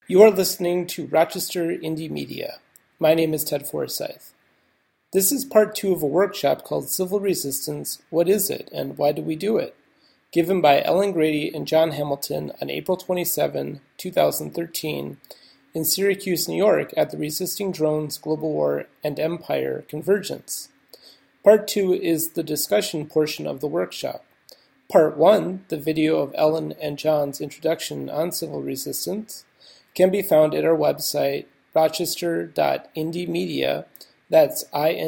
You are listening to Rochester Indie Media. My name is Ted Forsyth. This is part 2 of a workshop called Civil Resistance, What is it and Why do we do it? Given by Ellen Grady and John Hamilton on April 27, 2013 in Syracuse, New York at the Resisting Drones, Global War, and Empire Convergence. Part 2 is the discussion portion of the workshop. Part 1, the video of Ellen and John's introduction on civil resistance, can be found at our website, rochester.indiemedia, that's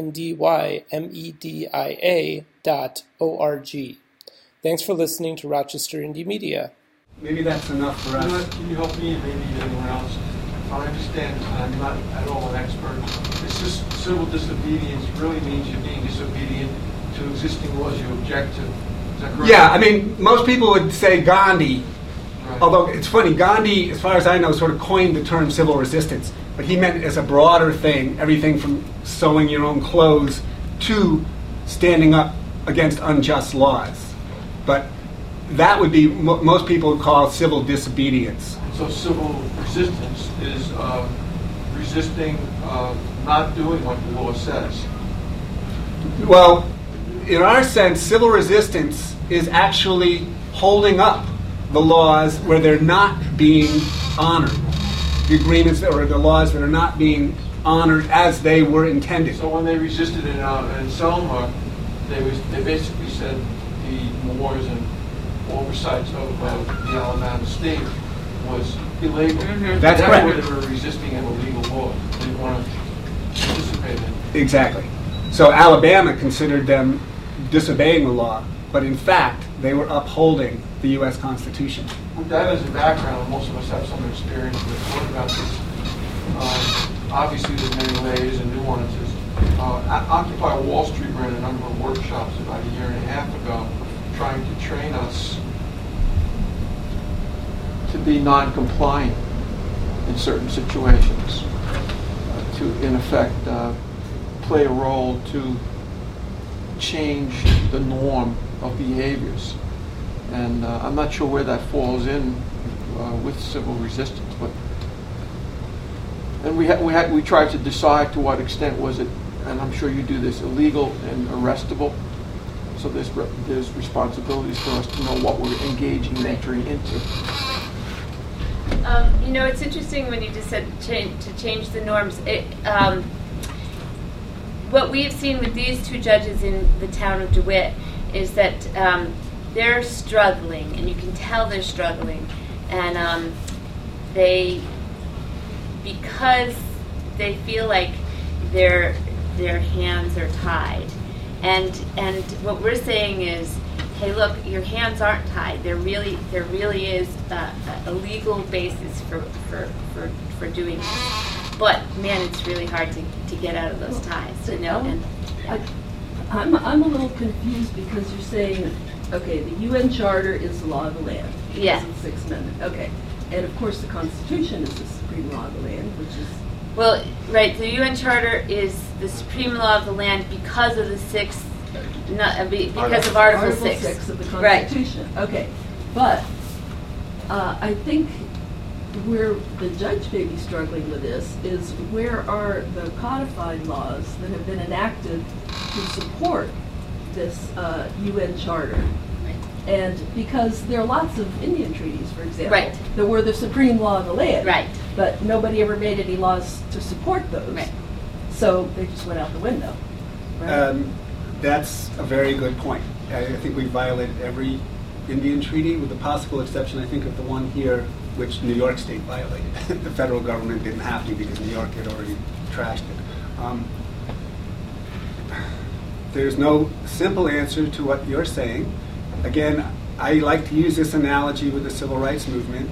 INDYMEDIA.org. Thanks for listening to Rochester Indie Media. Maybe that's enough for us. Can you help me and maybe anyone else? I understand I'm not at all an expert. It's just civil disobedience really means you're being disobedient to existing laws you object to. Is that correct? Yeah, I mean, most people would say Gandhi. Right. Although it's funny, Gandhi, as far as I know, sort of coined the term civil resistance, but he meant it as a broader thing, everything from sewing your own clothes to standing up against unjust laws. But that would be most people would call civil disobedience. So civil resistance is resisting not doing what the law says. Well, in our sense, civil resistance is actually holding up the laws where they're not being honored, the agreements or the laws that are not being honored as they were intended. So when they resisted in Selma, they basically said the Moors and oversights of the Alabama state was illegal. Mm-hmm. That's correct. correct. They were resisting an illegal law. They didn't want to participate in it. Exactly. So Alabama considered them disobeying the law, but in fact, they were upholding the U.S. Constitution. With that as a background, most of us have some experience with what about this. Obviously, there's many layers and nuances. Occupy Wall Street ran a number of workshops about a year and a half ago trying to train us to be non-compliant in certain situations, to, in effect, play a role to change the norm of behaviors. And I'm not sure where that falls in with civil resistance, but and we tried to decide to what extent was it, and I'm sure you do this, illegal and arrestable. So there's responsibilities for us to know what we're engaging and entering into. It's interesting when you just said to change the norms. What we've seen with these two judges in the town of DeWitt is that they're struggling, and you can tell they're struggling, and because they feel like their hands are tied, and what we're saying is, hey, look, your hands aren't tied. There really is a legal basis for doing this. But man, it's really hard to get out of those ties. And I'm a little confused because you're saying, okay, the UN Charter is the law of the land. Yeah. It's the Sixth Amendment. Okay, and of course the Constitution is the supreme law of the land, which is. Well, right. The UN Charter is the supreme law of the land because of the Sixth. Because of Article 6 of the Constitution. Right. Okay, but I think where the judge may be struggling with this is where are the codified laws that have been enacted to support this UN Charter? Right. And because there are lots of Indian treaties, for example, right, that were the supreme law of the land, right, but nobody ever made any laws to support those. Right. So they just went out the window. Right? That's a very good point. I think we violated every Indian treaty, with the possible exception, I think, of the one here, which New York State violated. The federal government didn't have to because New York had already trashed it. There's no simple answer to what you're saying. Again, I like to use this analogy with the civil rights movement.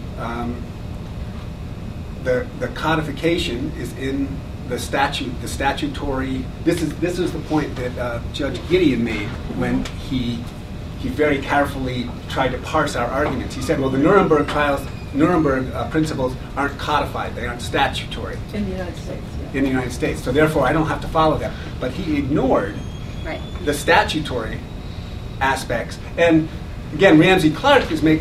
The codification is in the statute, the statutory. This is the point that Judge Gideon made when he very carefully tried to parse our arguments. He said, well, the Nuremberg principles aren't codified; they aren't statutory in the United States. Yeah. In the United States, so therefore I don't have to follow them. But he ignored the statutory aspects. And again, Ramsey Clark is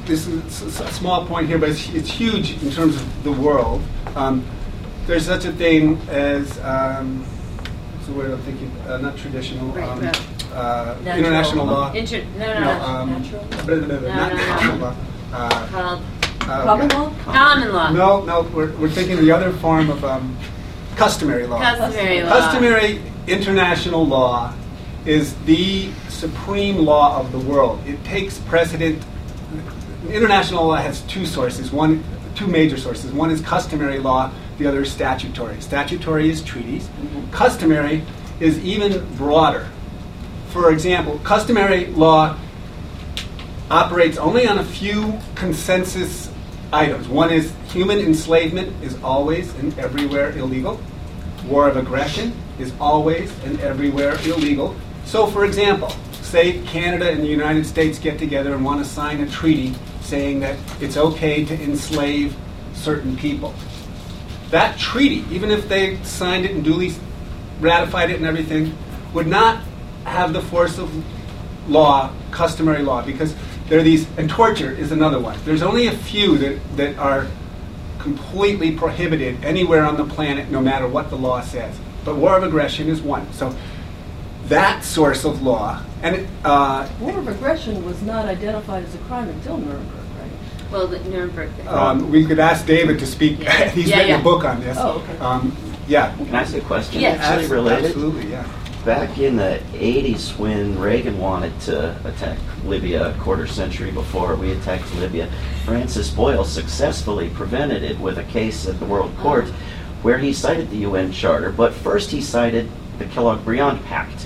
this is a small point here, but it's huge in terms of the world. There's such a thing as, what's the word I'm thinking? Not traditional. International law. Natural. Not natural law. Called Common law? common law. No, we're thinking the other form of customary law. Customary law. Customary international law is the supreme law of the world. It takes precedent. International law has two major sources. One is customary law, the other is statutory. Statutory is treaties. Customary is even broader. For example, customary law operates only on a few consensus items. One is human enslavement is always and everywhere illegal. War of aggression is always and everywhere illegal. So, for example, say Canada and the United States get together and want to sign a treaty saying that it's okay to enslave certain people. That treaty, even if they signed it and duly ratified it and everything, would not have the force of law, customary law, because there are these, and torture is another one. There's only a few that are completely prohibited anywhere on the planet, no matter what the law says. But war of aggression is one. So that source of law, and War of aggression was not identified as a crime until Nuremberg, right? Well, the Nuremberg thing. we could ask David to speak. Yeah. He's Yeah, written yeah. a book on this. Oh, okay. Yeah. Can I ask a question Yes. actually related? Absolutely, yeah. Back in the 80s when Reagan wanted to attack Libya a quarter century before we attacked Libya, Francis Boyle successfully prevented it with a case at the World Court where he cited the UN Charter, but first he cited the Kellogg-Briand Pact.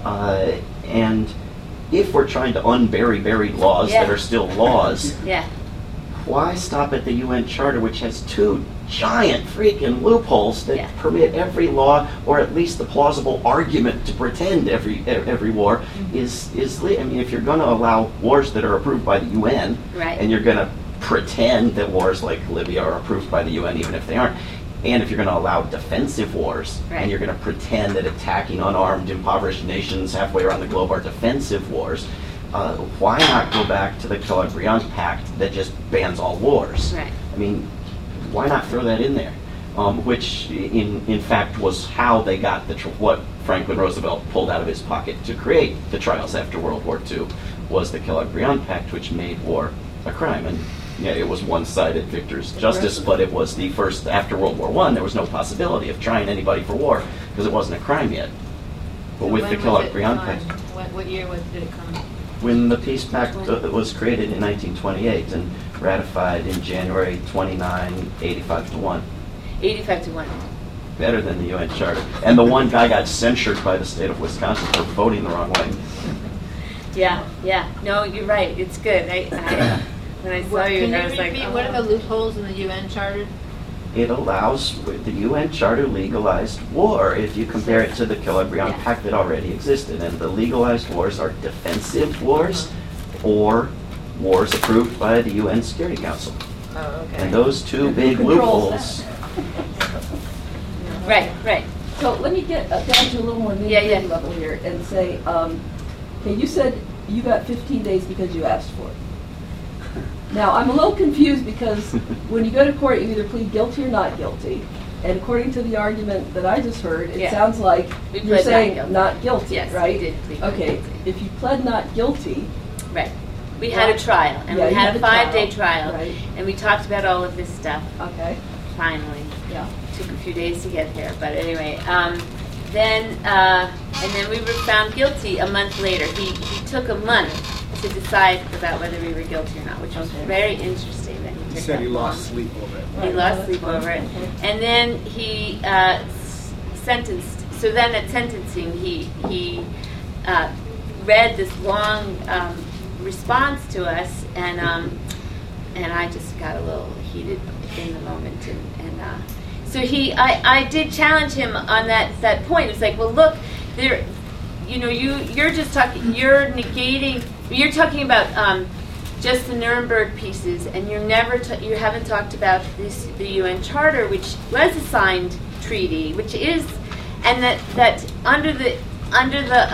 And if we're trying to unbury buried laws that are still laws, Yeah. why stop at the UN Charter, which has two giant freaking loopholes that permit every law, or at least the plausible argument to pretend every war is I mean, if you're going to allow wars that are approved by the UN, Right. and you're going to pretend that wars like Libya are approved by the UN, even if they aren't, and if you're going to allow defensive wars, Right. and you're going to pretend that attacking unarmed, impoverished nations halfway around the globe are defensive wars, why not go back to the Kellogg-Briand Pact that just bans all wars? Right. I mean, why not throw that in there? Which, in fact, was how they got what Franklin Roosevelt pulled out of his pocket to create the trials after World War II, was the Kellogg-Briand Pact, which made war a crime. And yeah, it was one-sided victor's justice, but it was the first, after World War I, there was no possibility of trying anybody for war because it wasn't a crime yet. But with the Kellogg-Briand Pact, What year did it come? when the Peace Pact was created in 1928 and ratified in January 29, 85-1. 85-1. Better than the UN Charter. And the one guy got censured by the state of Wisconsin for voting the wrong way. Yeah. No, you're right. It's good. When I saw you, Can I you was like, repeat, what are the loopholes in the UN Charter? It allows, the UN Charter legalized war if you compare it to the Kellogg-Briand Pact that already existed. And the legalized wars are defensive wars or wars approved by the UN Security Council. Oh, okay. And those two big controls loopholes. Right. So let me get down to a little more nitty-gritty level here and say, okay, you said you got 15 days because you asked for it. Now, I'm a little confused because when you go to court, you either plead guilty or not guilty. And according to the argument that I just heard, it sounds like We you're pled saying not guilty, Yes, right? we did plead Okay, guilty. if you pled not guilty, Right. We had a trial, and Yeah, we you had had a a trial, 5-day trial, right. and we talked about all of this stuff. okay, Finally, yeah. took a few days to get there, but anyway, and then we were found guilty a month later. He took a month to decide about whether we were guilty or not, which was very interesting. That He took said that he lost long. sleep over it. He Right, lost that's sleep fine. over it. Okay. And then he sentenced. So then at sentencing, he read this long response to us, and I just got a little heated in the moment, and so I did challenge him on that point. It's like, well, look, there, you're just talking, you're negating, you're talking about just the Nuremberg pieces, and you haven't talked about the UN Charter, which was a signed treaty, which is, and that under the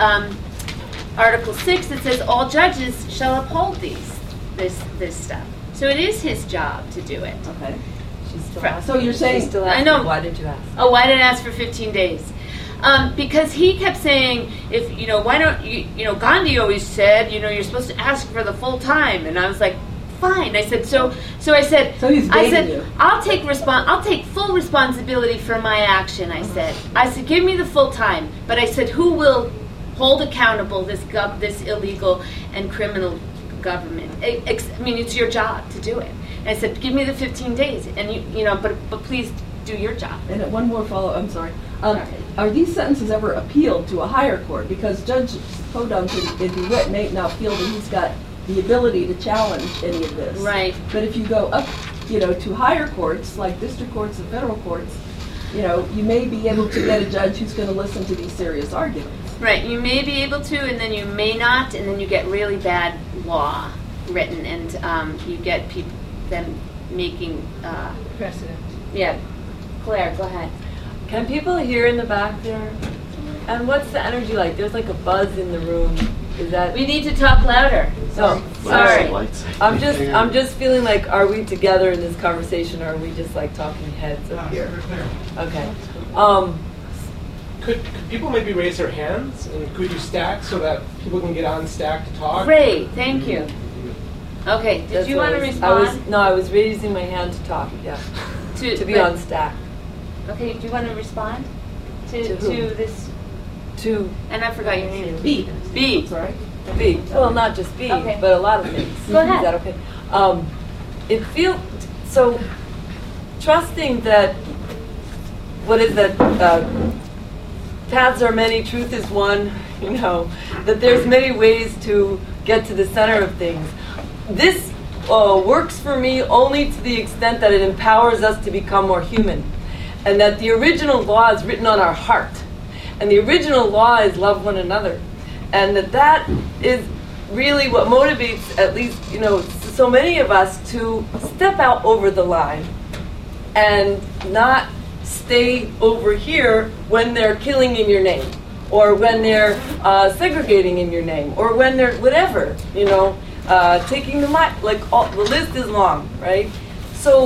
Article 6 it says all judges shall uphold this stuff. So it is his job to do it. Okay. She's still Right. asking. So you're saying- She's still I asking, know. Why did you ask? Oh, why did I ask for 15 days? Because he kept saying, if, why don't you, Gandhi always said, you're supposed to ask for the full time. And I was like, fine. I said, so I said, So he's I baiting said, you. I'll take full responsibility for my action. I said, give me the full time. But I said, who will hold accountable this illegal and criminal government? It's your job to do it. And I said, give me the 15 days, and but please do your job. And one more follow. I'm sorry. Are these sentences ever appealed to a higher court? Because Judge Podunk in DeWitt may now feel that he's got the ability to challenge any of this. Right. But if you go up, to higher courts like district courts and federal courts, you may be able to get a judge who's going to listen to these serious arguments. Right, you may be able to, and then you may not, and then you get really bad law written, and you get them making. Precedent. Yeah, Claire, go ahead. Can people hear in the back there? And what's the energy like? There's like a buzz in the room. Is that? We need to talk louder. Oh, Sorry. Lights. I'm just feeling like, are we together in this conversation, or are we just like talking heads up here? Okay. Could people maybe raise their hands, and could you stack so that people can get on stack to talk? Great, thank you. Okay, did That's you what want to I respond? I was raising my hand to talk. Yeah. To be on stack. Okay, do you want to respond to To who? this? To And I forgot your name. B. B. Sorry. B. Well, not just B, Okay. but a lot of things. Go ahead. Is that okay? It feels so. Trusting that. What is that? Paths are many, truth is one. That there's many ways to get to the center of things. This works for me only to the extent that it empowers us to become more human, and that the original law is written on our heart. And the original law is love one another. And that is really what motivates, at least, so many of us to step out over the line and not stay over here when they're killing in your name, or when they're segregating in your name, or when they're whatever, taking the list is long, right? So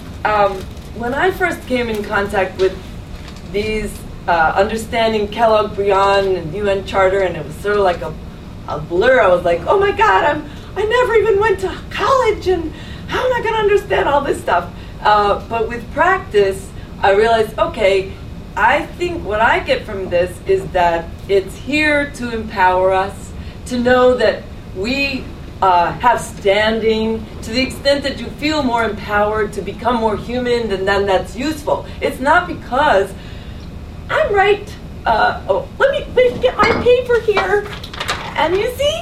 when I first came in contact with these understanding Kellogg-Briand and UN Charter, and it was sort of like a blur. I was like, oh my God, I never even went to college, and how am I going to understand all this stuff? But with practice, I realized, okay, I think what I get from this is that it's here to empower us, to know that we have standing. To the extent that you feel more empowered to become more human, then that's useful. It's not because I'm right. Let me get my paper here. And you see,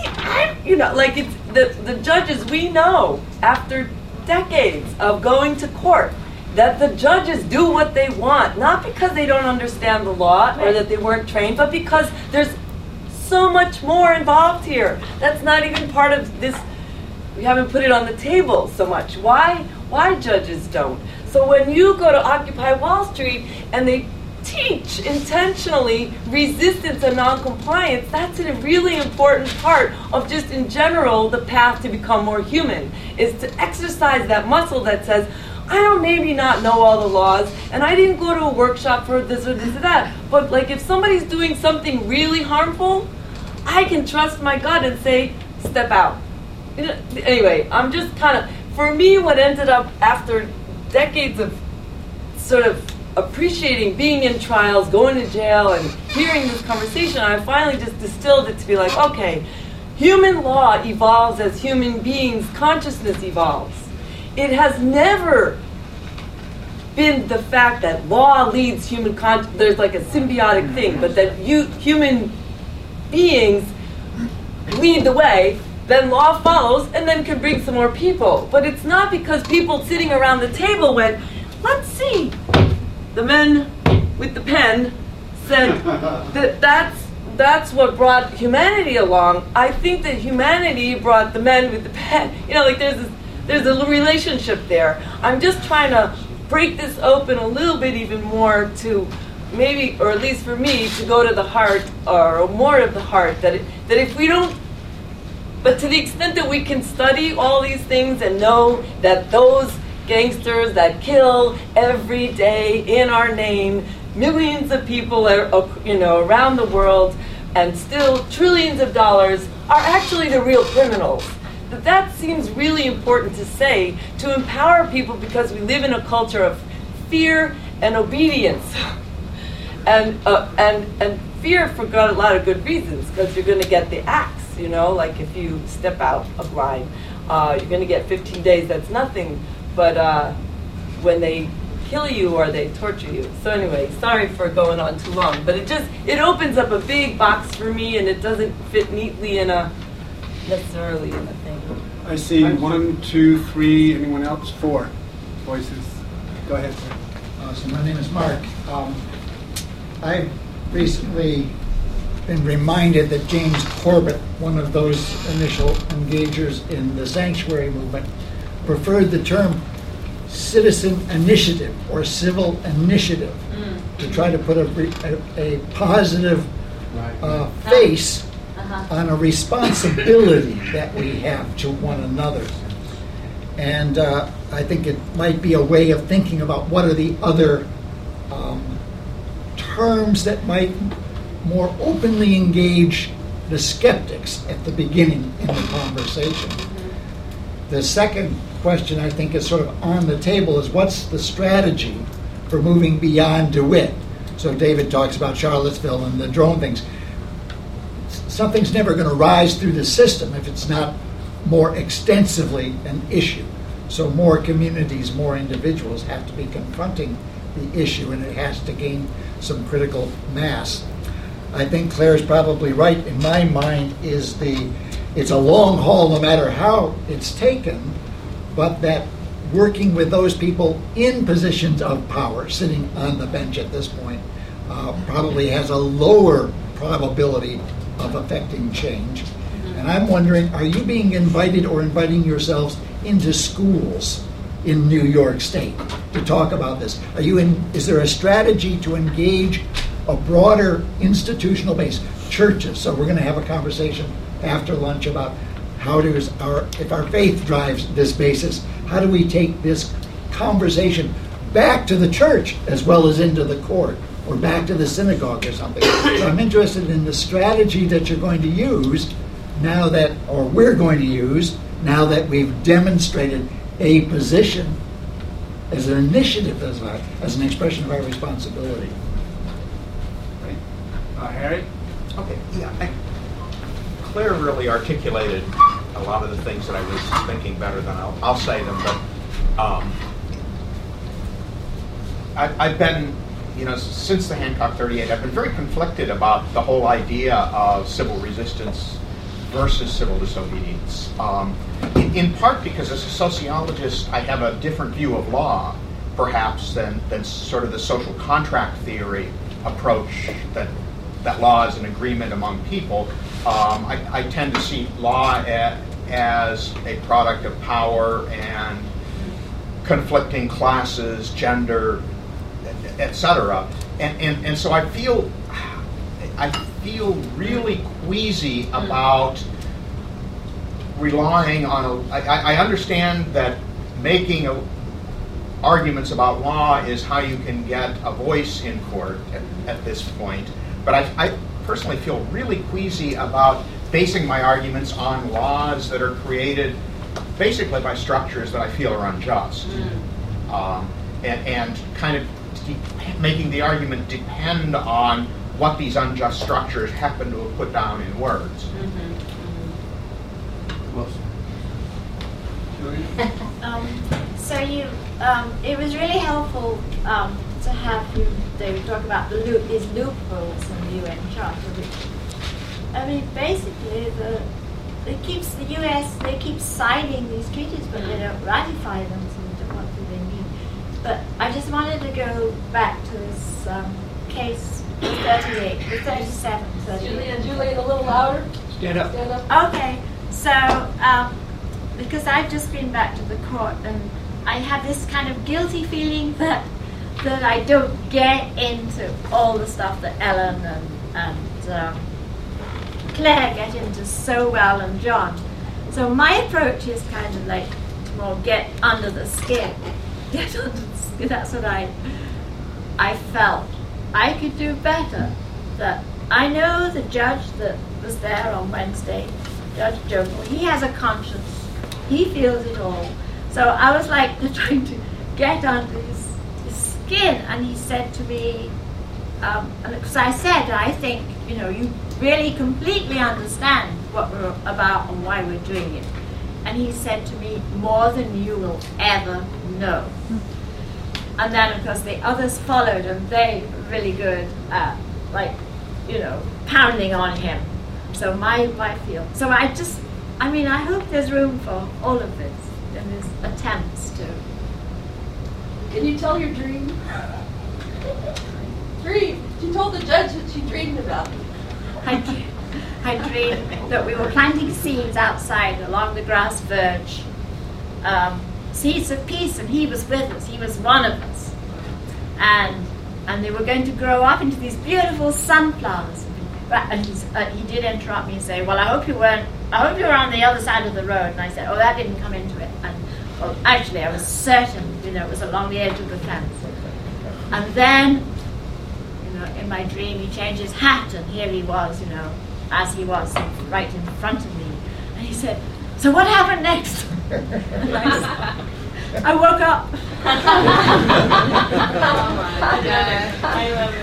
it's the judges, we know after decades of going to court that the judges do what they want, not because they don't understand the law or that they weren't trained, but because there's so much more involved here. That's not even part of this. We haven't put it on the table so much. Why judges don't? So when you go to Occupy Wall Street and they teach intentionally resistance and noncompliance, that's a really important part of just in general the path to become more human, is to exercise that muscle that says, I don't maybe not know all the laws, and I didn't go to a workshop for this or this or that, but if somebody's doing something really harmful, I can trust my gut and say, step out. Anyway, I'm just for me, what ended up after decades of sort of appreciating being in trials, going to jail, and hearing this conversation, I finally just distilled it to be like, okay, human law evolves as human beings' consciousness evolves. It has never been the fact that law leads human consciousness. There's like a symbiotic thing, but that human beings lead the way, then law follows, and then can bring some more people. But it's not because people sitting around the table went, let's see. The men with the pen said that's what brought humanity along. I think that humanity brought the men with the pen. There's a relationship there. I'm just trying to break this open a little bit even more to maybe, or at least for me, to go to the heart, or more of the heart, that if we don't But to the extent that we can study all these things and know that those gangsters that kill every day in our name, millions of people around the world, and still trillions of dollars are actually the real criminals. That seems really important to say, to empower people, because we live in a culture of fear and obedience. And fear for a lot of good reasons, because you're going to get the axe, like if you step out of line, you're going to get 15 days, that's nothing. But when they kill you or they torture you. So anyway, sorry for going on too long, but it opens up a big box for me, and it doesn't fit neatly necessarily in a thing. I see 1, 2, 3. Anyone else? 4 voices. Go ahead, sir. So my name is Mark. I've recently been reminded that James Corbett, one of those initial engagers in the sanctuary movement, preferred the term citizen initiative or civil initiative to try to put a positive face on a responsibility that we have to one another. And I think it might be a way of thinking about what are the other terms that might more openly engage the skeptics at the beginning in the conversation. The second question I think is sort of on the table is what's the strategy for moving beyond DeWitt? So David talks about Charlottesville and the drone things. Something's never going to rise through the system if it's not more extensively an issue. So more communities, more individuals have to be confronting the issue, and it has to gain some critical mass. I think Claire's probably right. In my mind, it's a long haul no matter how it's taken, but that working with those people in positions of power, sitting on the bench at this point, probably has a lower probability of affecting change. And I'm wondering, are you being invited or inviting yourselves into schools in New York State to talk about this? Is there a strategy to engage a broader institutional base, churches? So we're going to have a conversation after lunch about if our faith drives this basis, how do we take this conversation back to the church as well as into the court or back to the synagogue or something? So I'm interested in the strategy that you're going to use we're going to use now that we've demonstrated a position as an initiative, as an expression of our responsibility. Harry? Okay, yeah. Claire really articulated a lot of the things that I was thinking better than I'll say them, but I've been, since the Hancock 38, I've been very conflicted about the whole idea of civil resistance versus civil disobedience. In part because as a sociologist, I have a different view of law, perhaps, than sort of the social contract theory approach that law is an agreement among people. I tend to see law as a product of power and conflicting classes, gender, etc. And so I feel really queasy about relying on I understand that making arguments about law is how you can get a voice in court at this point. But I personally feel really queasy about basing my arguments on laws that are created basically by structures that I feel are unjust. And kind of making the argument depend on what these unjust structures happen to have put down in words. So it was really helpful to have you, David, talk about these loopholes in the UN Charter, which, basically, the U.S., they keep signing these treaties, but they don't ratify them, so what do they mean? But I just wanted to go back to this case, the 37. Julian, a little louder. Stand up. Okay, so, because I've just been back to the court, and I have this kind of guilty feeling that I don't get into all the stuff that Ellen and Claire get into so well, and John. So my approach is kind of like more get under the skin. Get under the skin. That's what I felt. I could do better. That I know the judge that was there on Wednesday, Judge Jokel, he has a conscience. He feels it all. So I was like trying to get under his skin, and he said to me, because I said, I think, you really completely understand what we're about and why we're doing it. And he said to me, more than you will ever know. And then, of course, the others followed, and they were really good at, pounding on him. So my field. So I hope there's room for all of this in his attempts to. Can you tell your dream? Dream. She told the judge that she dreamed about it. I dreamed that we were planting seeds outside along the grass verge. Seeds of peace, and he was with us. He was one of us. And they were going to grow up into these beautiful sunflowers. And he did interrupt me and say, well, I hope you were on the other side of the road. And I said, oh, that didn't come into it. And well, actually, I was certain, it was along the edge of the fence. And then, in my dream, he changed his hat, and here he was, as he was, right in front of me. And he said, so what happened next? And I woke up. Oh my God. I love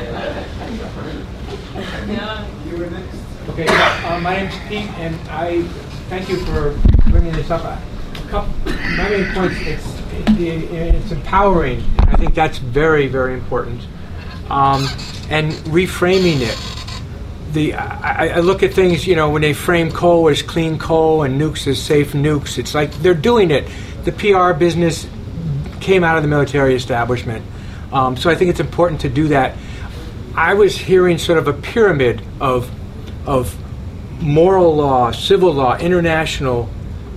it. Yeah. You were next. Okay, my name's Pete, and I thank you for bringing this up. My main point is it's empowering. I think that's very, very important. And reframing it. I look at things, when they frame coal as clean coal and nukes as safe nukes, it's like they're doing it. The PR business came out of the military establishment. So I think it's important to do that. I was hearing sort of a pyramid of moral law, civil law, international,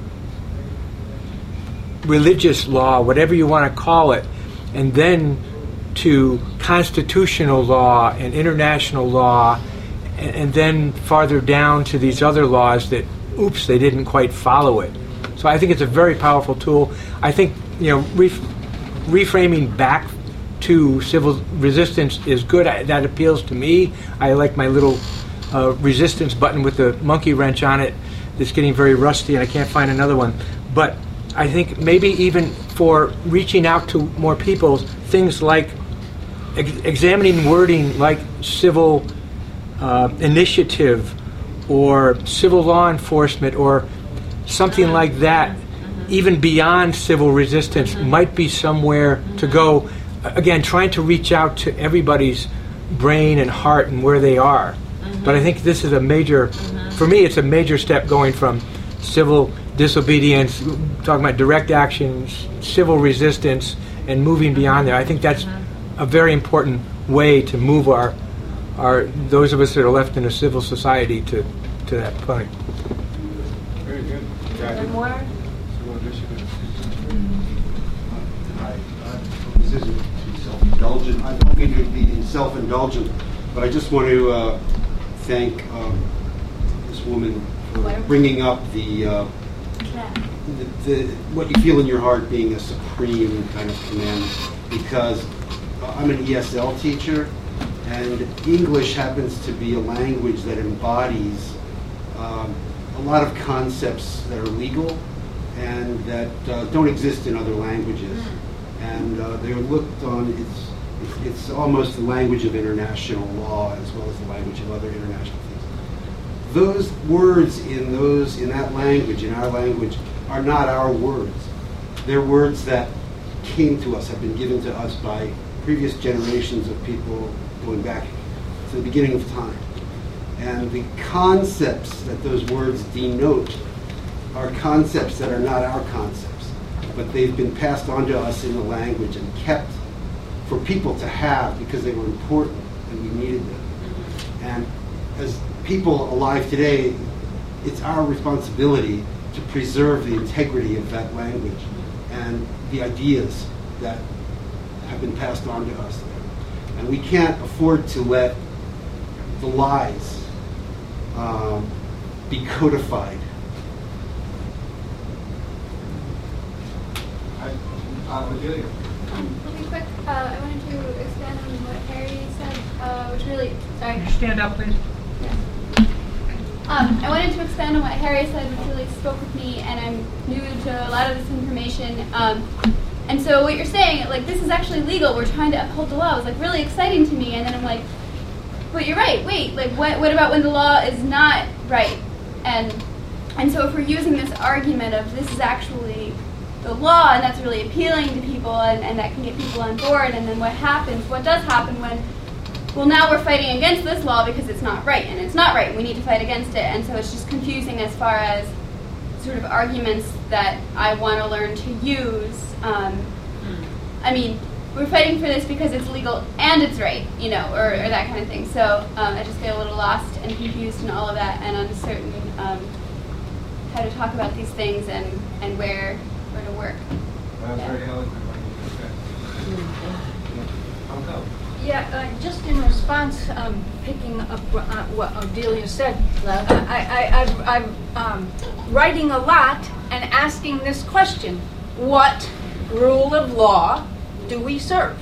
religious law, whatever you want to call it, and then to constitutional law and international law, and then farther down to these other laws that, oops, they didn't quite follow it. So I think it's a very powerful tool. I think, reframing back to civil resistance is good. That appeals to me. I like my little resistance button with the monkey wrench on it that's getting very rusty, and I can't find another one. But I think maybe even for reaching out to more people, things like examining wording like civil initiative or civil law enforcement or something like that, even beyond civil resistance, might be somewhere to go. Again, trying to reach out to everybody's brain and heart and where they are. But I think this is a major, for me, it's a major step going from civil disobedience, talking about direct actions, civil resistance, and moving beyond there. I think that's a very important way to move our those of us that are left in a civil society to that point. Very good. More? This isn't to be self-indulgent. I don't mean to be self-indulgent, but I just want to thank this woman for bringing up the what you feel in your heart being a supreme kind of commandment. Because I'm an ESL teacher, and English happens to be a language that embodies a lot of concepts that are legal and that don't exist in other languages. And they're looked on, it's almost the language of international law as well as the language of other international things. Those words in that language, in our language, are not our words. They're words that came to us, have been given to us by previous generations of people going back to the beginning of time. And the concepts that those words denote are concepts that are not our concepts, but they've been passed on to us in the language and kept for people to have because they were important and we needed them. And as people alive today, it's our responsibility to preserve the integrity of that language and the ideas that have been passed on to us there. And we can't afford to let the lies be codified Adelia. Really quick, I wanted to expand on what Harry said, which really, sorry. Stand up, please. I wanted to expand on what Harry said, which really spoke with me, and I'm new to a lot of this information. And so what you're saying, like, this is actually legal, we're trying to uphold the law, was like really exciting to me, and then I'm like, but you're right, wait, like what about when the law is not right? And so if we're using this argument of this is actually the law, and that's really appealing to people, and that can get people on board, and then what does happen when, well, now we're fighting against this law because it's not right, and it's not right, and we need to fight against it, and so it's just confusing as far as sort of arguments that I want to learn to use. I mean, we're fighting for this because it's legal and it's right, you know, or that kind of thing. So I just get a little lost and confused in all of that, and uncertain how to talk about these things and where to work. That was very eloquent. Yeah, just in response, picking up what Adelia said, I'm writing a lot and asking this question: what rule of law do we serve?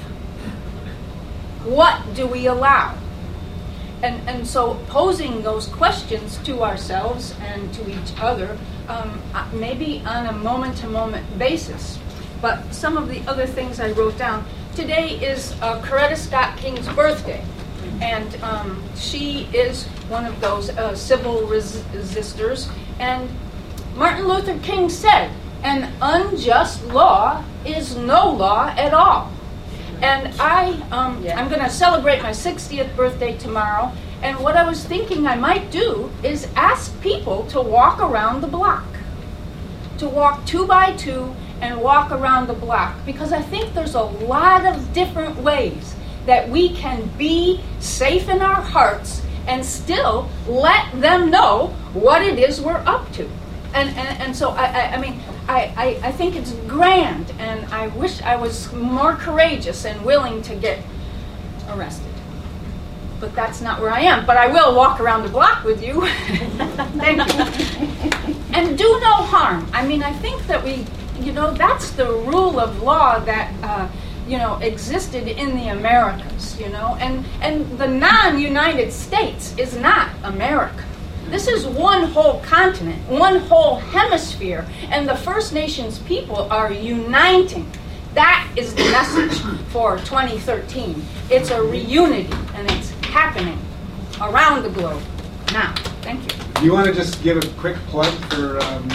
What do we allow? And so posing those questions to ourselves and to each other, maybe on a moment-to-moment basis. But some of the other things I wrote down. Today is Coretta Scott King's birthday, and she is one of those civil resistors. And Martin Luther King said, an unjust law is no law at all. And I'm going to celebrate my 60th birthday tomorrow, and what I was thinking I might do is ask people to walk around the block, to walk 2 by 2 and walk around the block, because I think there's a lot of different ways that we can be safe in our hearts and still let them know what it is we're up to. And so I think it's grand, and I wish I was more courageous and willing to get arrested. But that's not where I am. But I will walk around the block with you. Thank you. And do no harm. I mean, I think that that's the rule of law that existed in the Americas, and the non-United States is not America. This is one whole continent, one whole hemisphere, and the First Nations people are uniting. That is the message for 2013. It's a reunity, and it's happening around the globe now. Thank you. Do you want to just give a quick plug for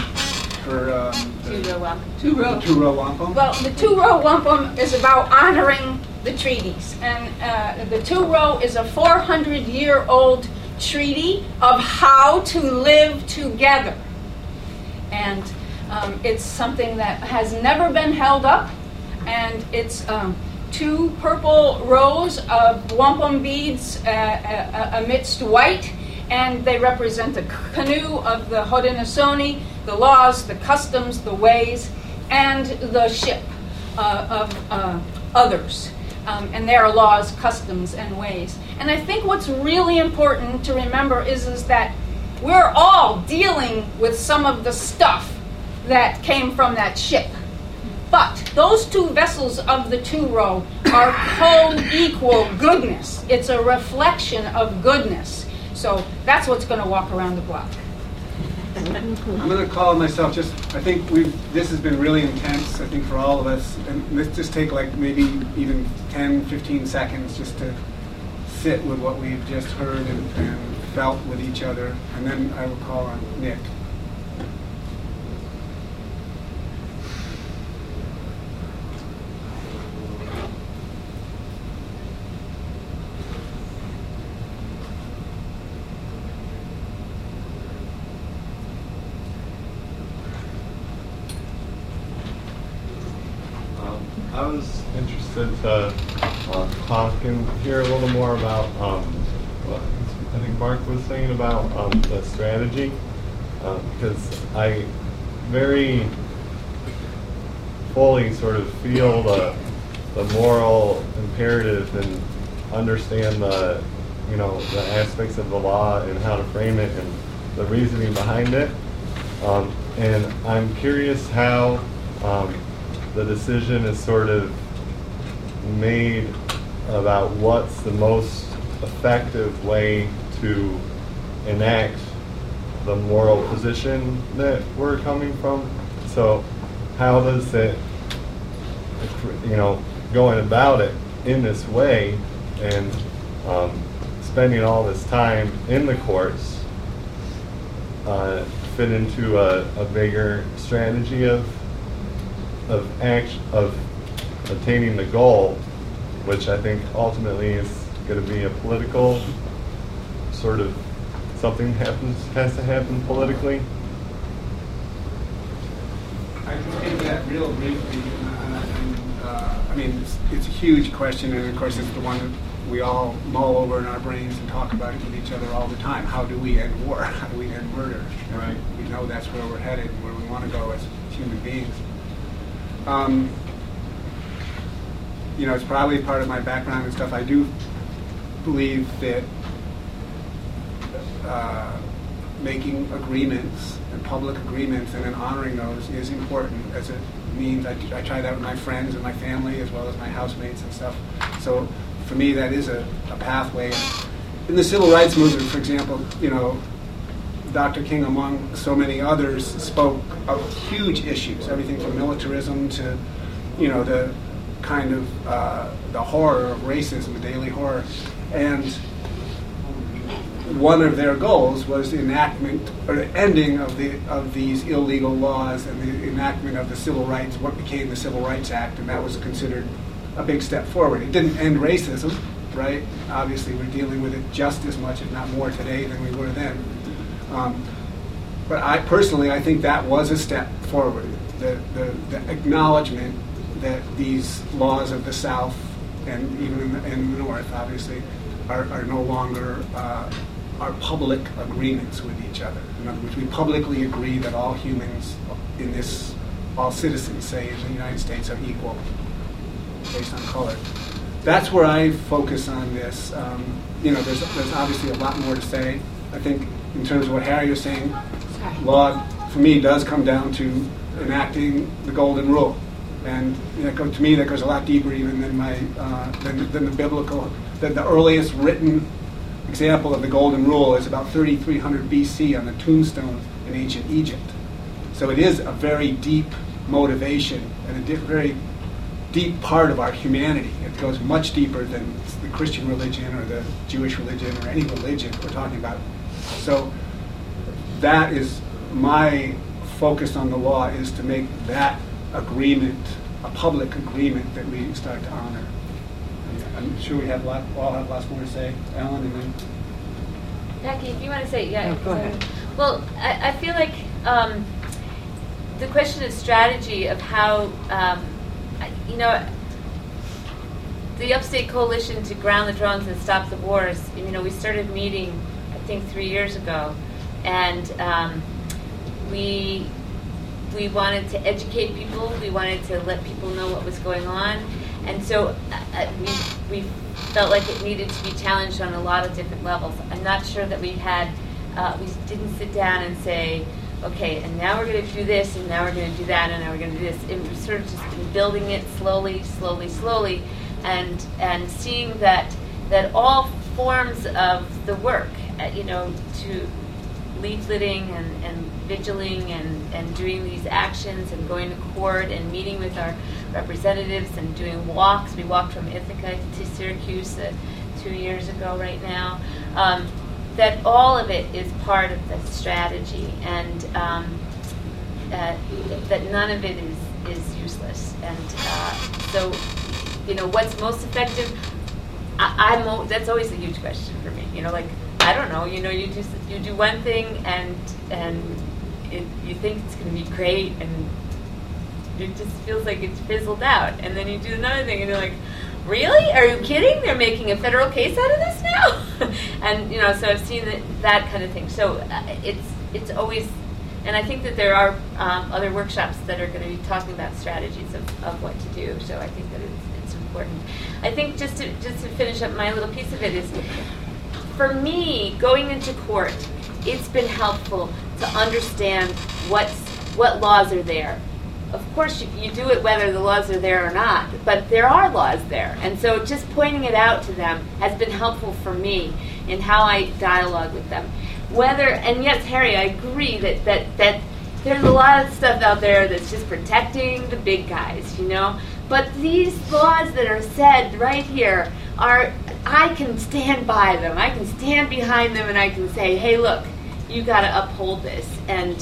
Two-Row Wampum? Well, the Two-Row Wampum is about honoring the treaties, and the Two-Row is a 400-year-old treaty of how to live together, and it's something that has never been held up, and it's 2 purple rows of wampum beads amidst white, and they represent the canoe of the Haudenosaunee, the laws, the customs, the ways, and the ship of others, and their laws, customs, and ways. And I think what's really important to remember is that we're all dealing with some of the stuff that came from that ship. But those 2 vessels of the Two-Row are co-equal goodness. It's a reflection of goodness. So that's what's going to walk around the block. I'm going to call myself I think this has been really intense, I think, for all of us. And let's just take maybe even 10, 15 seconds just to sit with what we've just heard and felt with each other. And then I will call on Nick. I was interested to talk and hear a little more about what I think Mark was saying about the strategy, because I very fully sort of feel the moral imperative and understand the aspects of the law and how to frame it and the reasoning behind it, and I'm curious how the decision is sort of made about what's the most effective way to enact the moral position that we're coming from. So how does it, going about it in this way and spending all this time in the courts fit into a bigger strategy of attaining the goal, which I think ultimately is going to be a political sort of something has to happen politically. I can take that real briefly. I mean, it's a huge question, and of course, it's the one that we all mull over in our brains and talk about it with each other all the time. How do we end war? How do we end murder? Right. We know that's where we're headed, where we want to go as human beings. It's probably part of my background and stuff. I do believe that making agreements and public agreements and then honoring those is important as a means. I try that with my friends and my family as well as my housemates and stuff. So for me, that is a pathway. In the civil rights movement, for example, Dr. King, among so many others, spoke of huge issues, everything from militarism to, the kind of the horror of racism, the daily horror. And one of their goals was the enactment or the ending of these illegal laws and the enactment of the civil rights, what became the Civil Rights Act, and that was considered a big step forward. It didn't end racism, right? Obviously, we're dealing with it just as much, if not more, today than we were then. But I think that was a step forward. The acknowledgement that these laws of the South and even in the North, obviously, are no longer are public agreements with each other. In other words, we publicly agree that all humans in this, all citizens, say, in the United States are equal based on color. That's where I focus on this. There's obviously a lot more to say. I think in terms of what Harry was saying, law, for me, does come down to enacting the Golden Rule. And to me, that goes a lot deeper even than than the biblical. The earliest written example of the Golden Rule is about 3300 BC on the tombstone in ancient Egypt. So it is a very deep motivation and a very deep part of our humanity. It goes much deeper than the Christian religion or the Jewish religion or any religion we're talking about. So that is my focus on the law, is to make that agreement a public agreement that we start to honor. I'm sure we all have lots more to say. Alan, and then Jackie, if you want to say, go ahead. Well, I feel like the question of strategy of how, the Upstate Coalition to Ground the Drones and Stop the Wars, we started meeting, I think, 3 years ago, and we wanted to educate people. We wanted to let people know what was going on. And so we felt like it needed to be challenged on a lot of different levels. I'm not sure that we didn't sit down and say, okay, and now we're going to do this, and now we're going to do that, and now we're going to do this. It was sort of just been building it slowly, and seeing that all forms of the work, to leafleting and vigiling and doing these actions and going to court and meeting with our representatives and doing walks. We walked from Ithaca to Syracuse 2 years ago right now. That all of it is part of the strategy, and that none of it is useless. And so, what's most effective? That's always a huge question for me. I don't know. You do one thing and you think it's going to be great, and it just feels like it's fizzled out. And then you do another thing, and you're like, really? Are you kidding? They're making a federal case out of this now? And so I've seen that kind of thing. So it's always, and I think that there are other workshops that are going to be talking about strategies of what to do. So I think that it's important. I think just to finish up my little piece of it is, for me, going into court, it's been helpful to understand what laws are there of course you do it whether the laws are there or not, but there are laws there. And so just pointing it out to them has been helpful for me in how I dialogue with them. And yes, Harry, I agree that there's a lot of stuff out there that's just protecting the big guys, you know? But these laws that are said right here I can stand by them. I can stand behind them and I can say, hey, look, you got to uphold this. And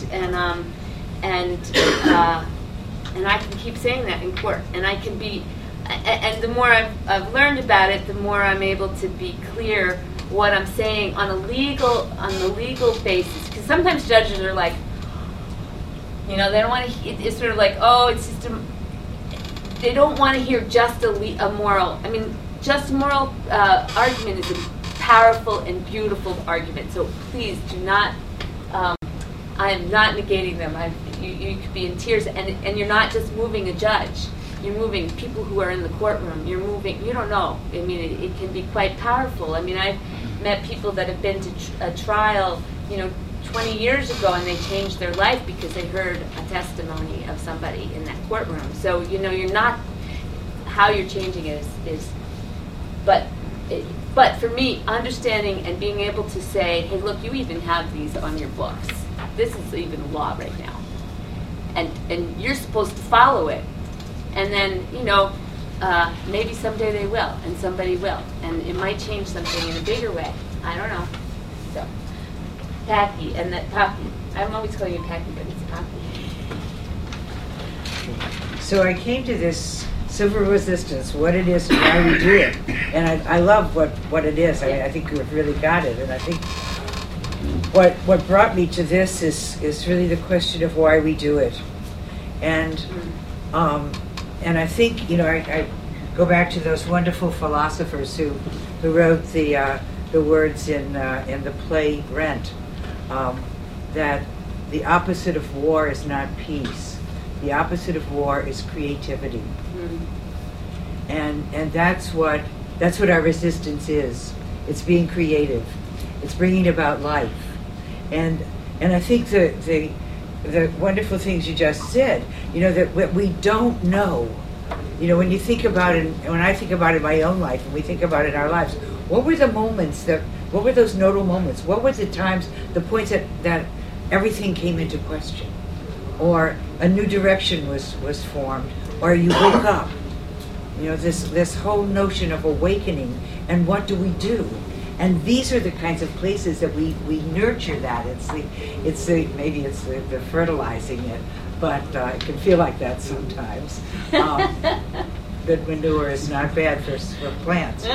I can keep saying that in court. And I can be, and the more I've learned about it, the more I'm able to be clear what I'm saying on the legal basis. Because sometimes judges are like, you know, they don't want to. It's sort of like, oh, it's just they don't want to hear just a moral. I mean, just a moral argument is a powerful and beautiful argument. So please do not. I am not negating them. You could be in tears, and you're not just moving a judge. You're moving people who are in the courtroom. You're moving. You don't know. I mean, it can be quite powerful. I mean, I've met people that have been to a trial, you know, 20 years ago, and they changed their life because they heard a testimony of somebody in that courtroom. So, you know, you're not, how you're changing it is but for me, understanding and being able to say, hey, look, you even have these on your books. This is even law right now. And you're supposed to follow it. And then, you know, maybe someday they will, and somebody will. And it might change something in a bigger way. I don't know. So. Packy, and that Packy. I'm always calling you Packy, but it's Packy. So I came to this civil resistance, what it is and why we do it. And I love what it is. I mean, I think we've really got it. And I think what brought me to this is really the question of why we do it. And I think, you know, I go back to those wonderful philosophers who wrote the words in the play Rent. That the opposite of war is not peace. The opposite of war is creativity. Mm-hmm. And that's what our resistance is. It's being creative. It's bringing about life. And I think the wonderful things you just said, you know, that we don't know. You know, when you think about it, when I think about it in my own life, and we think about it in our lives, what were the moments what were those nodal moments? What were the times, the points that everything came into question? Or a new direction was formed? Or you woke up? You know, this whole notion of awakening, and what do we do? And these are the kinds of places that we nurture that. Maybe it's the fertilizing it, but it can feel like that sometimes. Good manure is not bad for plants.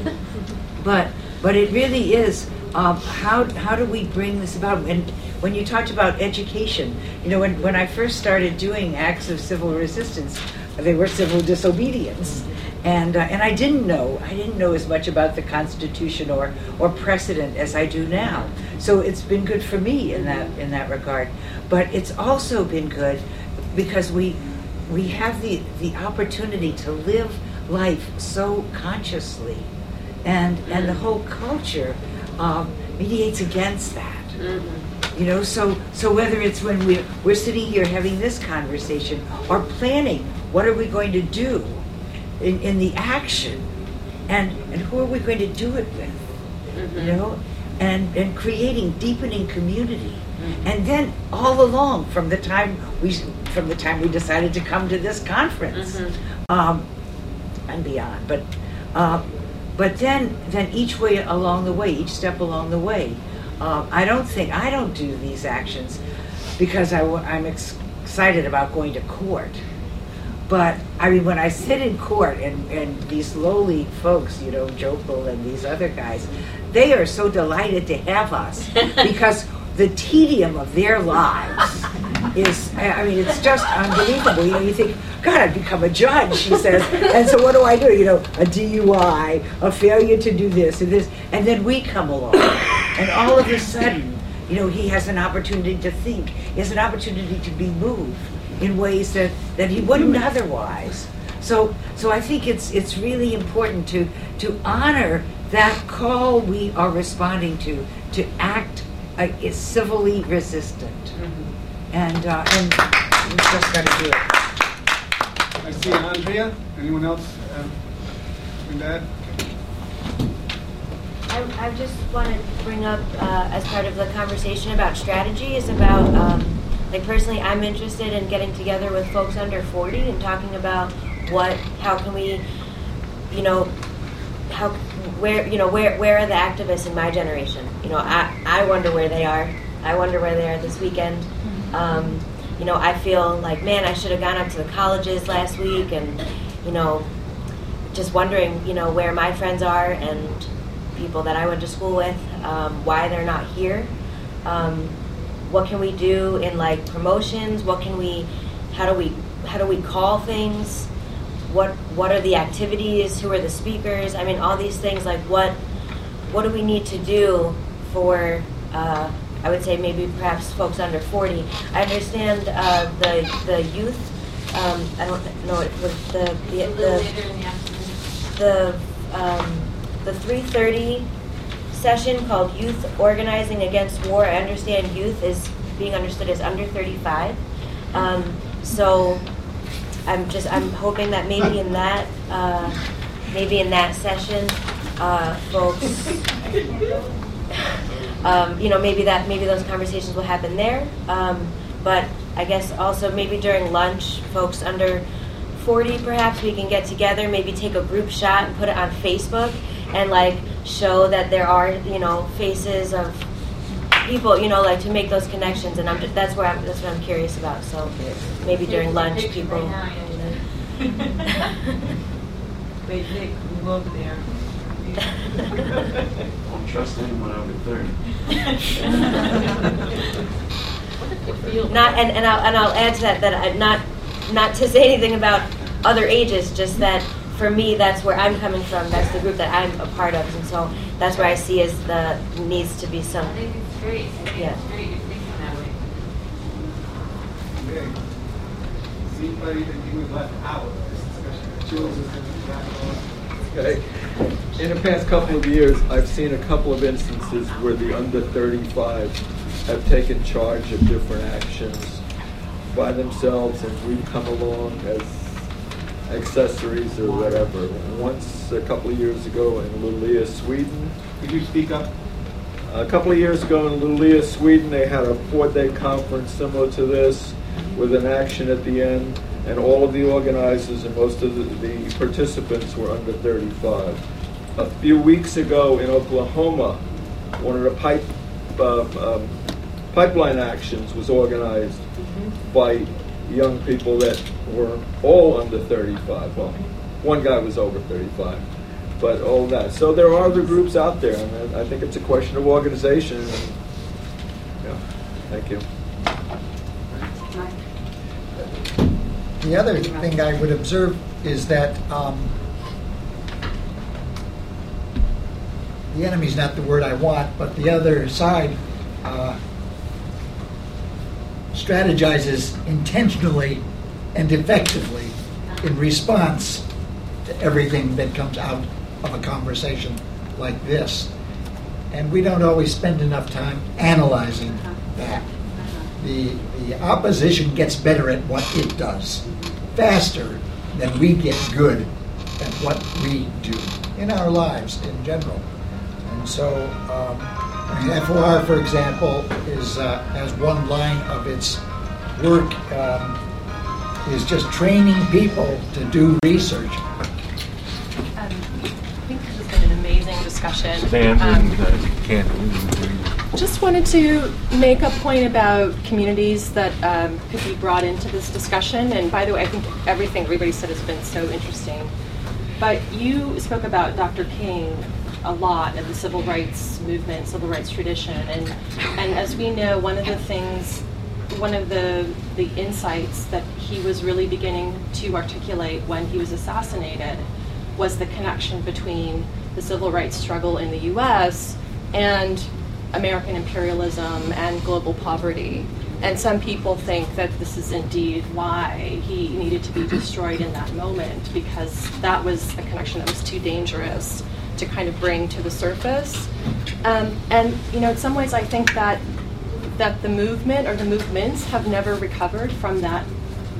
But it really is, how do we bring this about? And when you talked about education, you know, when I first started doing acts of civil resistance, they were civil disobedience. And I didn't know as much about the Constitution or precedent as I do now. So it's been good for me in that regard. But it's also been good because we have the opportunity to live life so consciously, and the whole culture mediates against that. Mm-hmm. You know, so whether it's when we're sitting here having this conversation or planning what are we going to do in the action, and who are we going to do it with, mm-hmm. you know, and creating, deepening community, mm-hmm. and then all along from the time we decided to come to this conference, mm-hmm. And beyond, but then each way along the way, each step along the way, I don't do these actions because I'm excited about going to court. But I mean, when I sit in court and these lowly folks, you know, Jopal and these other guys, they are so delighted to have us because the tedium of their lives is, I mean, it's just unbelievable. You know, you think, God, I'd become a judge, she says, and so what do? You know, a DUI, a failure to do this and this, and then we come along, and all of a sudden, you know, he has an opportunity to think, he has an opportunity to be moved in ways that he wouldn't otherwise. So I think it's really important to honor that call we are responding to act civilly resistant, mm-hmm. and we just got to do it. Let's see, Andrea. Anyone else in that? I just wanted to bring up, as part of the conversation about strategy, is about, like personally, I'm interested in getting together with folks under 40 and talking about how can we, where are the activists in my generation? I wonder where they are. I wonder where they are this weekend. I feel like, man, I should have gone up to the colleges last week and, just wondering, where my friends are and people that I went to school with, why they're not here. What can we do in like promotions? How do we call things? What are the activities? Who are the speakers? I mean, all these things, like what do we need to do for, I would say maybe perhaps folks under 40. I understand the youth, I don't know, it was the 3:30 session called Youth Organizing Against War. I understand youth is being understood as under 35. So I'm hoping that maybe in that session, folks, maybe those conversations will happen there. But I guess also maybe during lunch, folks under 40 perhaps we can get together, maybe take a group shot and put it on Facebook and like show that there are faces of people, to make those connections, and that's what I'm curious about. So maybe during lunch, people. Wait, Nick, move over there. Don't trust anyone over 30. I'll add to that I'm not to say anything about other ages, just that for me, that's where I'm coming from. That's the group that I'm a part of, and so that's where I see as the needs to be some. I think it's great. Yeah. It's great you're thinking that way. Okay. Seems like that you was left out of this discussion. Jules is going to be back on. Okay. In the past couple of years, I've seen a couple of instances where the under 35 have taken charge of different actions by themselves, and we've come along as accessories or whatever. Once, a couple of years ago in Luleå, Sweden. Could you speak up? A couple of years ago in Luleå, Sweden, they had a 4-day conference similar to this with an action at the end, and all of the organizers and most of the participants were under 35. A few weeks ago in Oklahoma, one of the pipeline actions was organized by young people that were all under 35. Well, one guy was over 35, but all that. So there are other groups out there, and I think it's a question of organization. And, yeah, thank you. The other thing I would observe is that the enemy's not the word I want, but the other side strategizes intentionally and effectively in response to everything that comes out of a conversation like this. And we don't always spend enough time analyzing that. The opposition gets better at what it does faster than we get good at what we do in our lives in general. And so FOR, for example, is as one line of its work is just training people to do research. I think this has been an amazing discussion. Just wanted to make a point about communities that could be brought into this discussion. And by the way, I think everything everybody said has been so interesting. But you spoke about Dr. King a lot of the civil rights movement, civil rights tradition, and as we know, one of the insights that he was really beginning to articulate when he was assassinated was the connection between the civil rights struggle in the U.S. and American imperialism and global poverty. And some people think that this is indeed why he needed to be destroyed in that moment, because that was a connection that was too dangerous to kind of bring to the surface. And in some ways I think that the movement or the movements have never recovered from that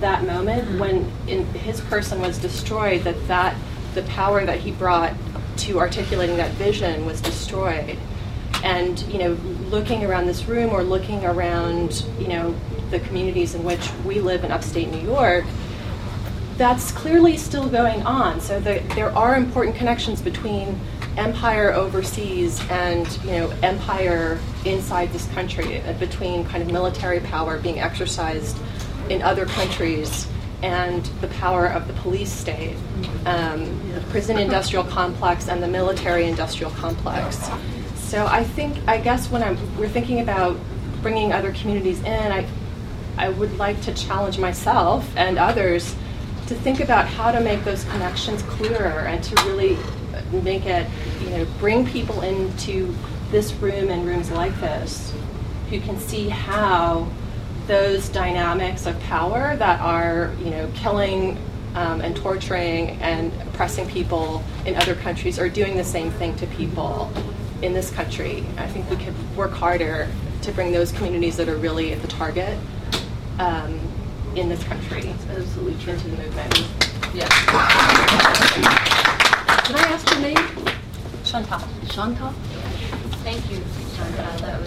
that moment when his person was destroyed, that the power that he brought to articulating that vision was destroyed. And, you know, looking around this room or looking around, you know, the communities in which we live in upstate New York, that's clearly still going on. So there are important connections between empire overseas and, you know, empire inside this country, between kind of military power being exercised in other countries and the power of the police state, the prison industrial complex and the military industrial complex. So I guess when we're thinking about bringing other communities in, I would like to challenge myself and others to think about how to make those connections clearer and to really make it, you know, bring people into this room and rooms like this who can see how those dynamics of power that are, you know, killing and torturing and oppressing people in other countries are doing the same thing to people in this country. I think we could work harder to bring those communities that are really at the target in this country absolutely into the movement. Yeah. Can I ask your name? Chantal. Chantal? Thank you, Chantal. That was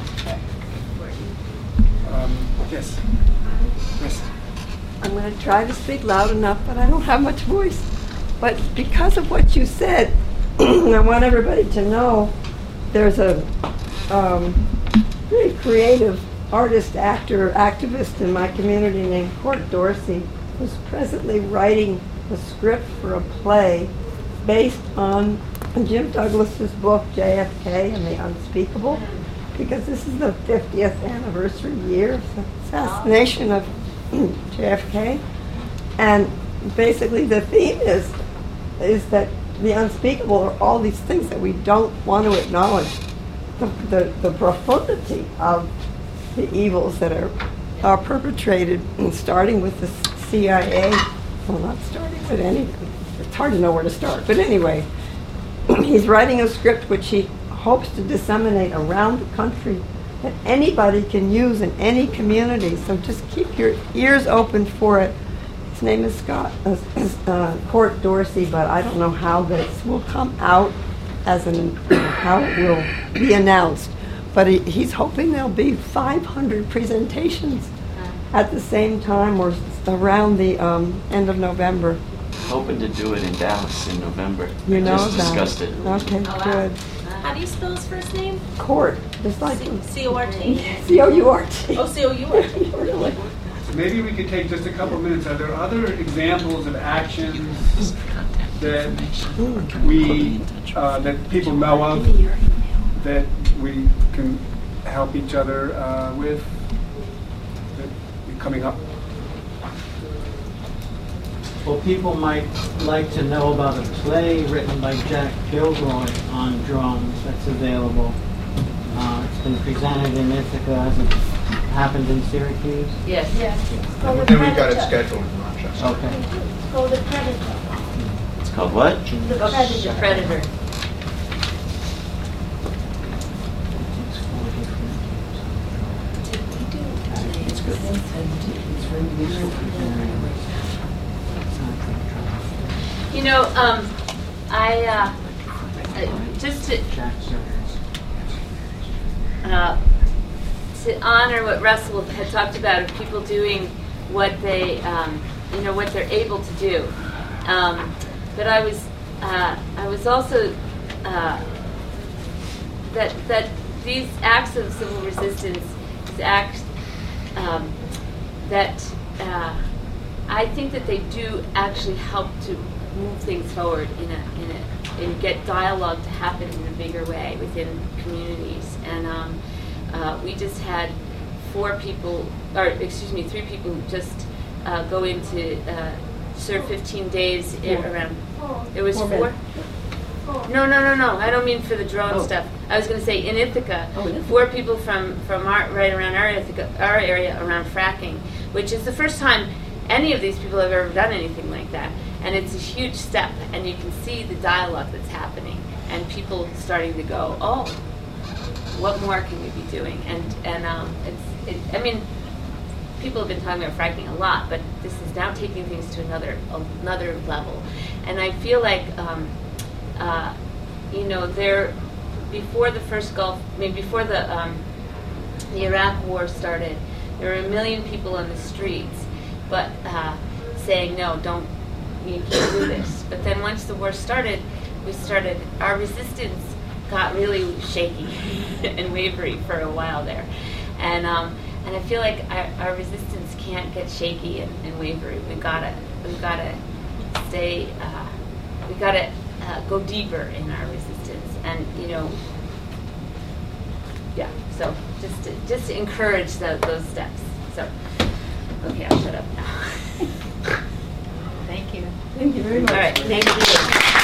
Yes. Yes. I'm going to try to speak loud enough, but I don't have much voice. But because of what you said, I want everybody to know there's a very creative artist, actor, activist in my community named Court Dorsey, who's presently writing the script for a play based on Jim Douglas's book, JFK and the Unspeakable, because this is the 50th anniversary year of the assassination of JFK. And basically the theme is that the unspeakable are all these things that we don't want to acknowledge. The profundity of the evils that are perpetrated, and starting with the CIA. Well, not starting with anything. It's hard to know where to start. But anyway, he's writing a script which he hopes to disseminate around the country that anybody can use in any community. So just keep your ears open for it. His name is Court Dorsey, but I don't know how this will come out as how it will be announced. But he's hoping there'll be 500 presentations at the same time or around the end of November. Hoping to do it in Dallas in November. You know just that. Discussed it. Okay, good. How do you spell his first name? Court, just like C-O-R-T? C-O-U-R-T. Oh, C-O-U-R-T. Really? So maybe we could take just a couple minutes. Are there other examples of actions that that people know of that we can help each other with that coming up? Well, people might like to know about a play written by Jack Kilroy on drums that's available. It's been presented in Ithaca. Has it happened in Syracuse? Yes. Yes. It's called And The we've got it Predator. scheduled in Rochester. Okay. It's called The Predator. It's called what? The Predator. The Predator. It's good. You know, I just to honor what Russell had talked about of people doing what they, what they're able to do. But I was also that these acts of civil resistance, these acts that I think that they do actually help to move things forward and get dialogue to happen in a bigger way within communities. And we just had 3 people just go into serve 15 days around. It was 4? No. I don't mean for the drone stuff. I was going to say in Ithaca, 4 people from right around our area around fracking, which is the first time any of these people have ever done anything like that. And it's a huge step, and you can see the dialogue that's happening, and people starting to go, oh, what more can we be doing? And people have been talking about fracking a lot, but this is now taking things to another level. And I feel like, there, before the first Gulf, before the Iraq War started, there were 1 million people on the streets, but saying, no, you can't do this. But then once the war started, our resistance got really shaky and wavery for a while there. And I feel like our resistance can't get shaky and wavery. We've gotta stay, we gotta go deeper in our resistance. And, so just to encourage those steps. So, okay, I'll shut up now. Thank you. Thank you very much. All right, thank you.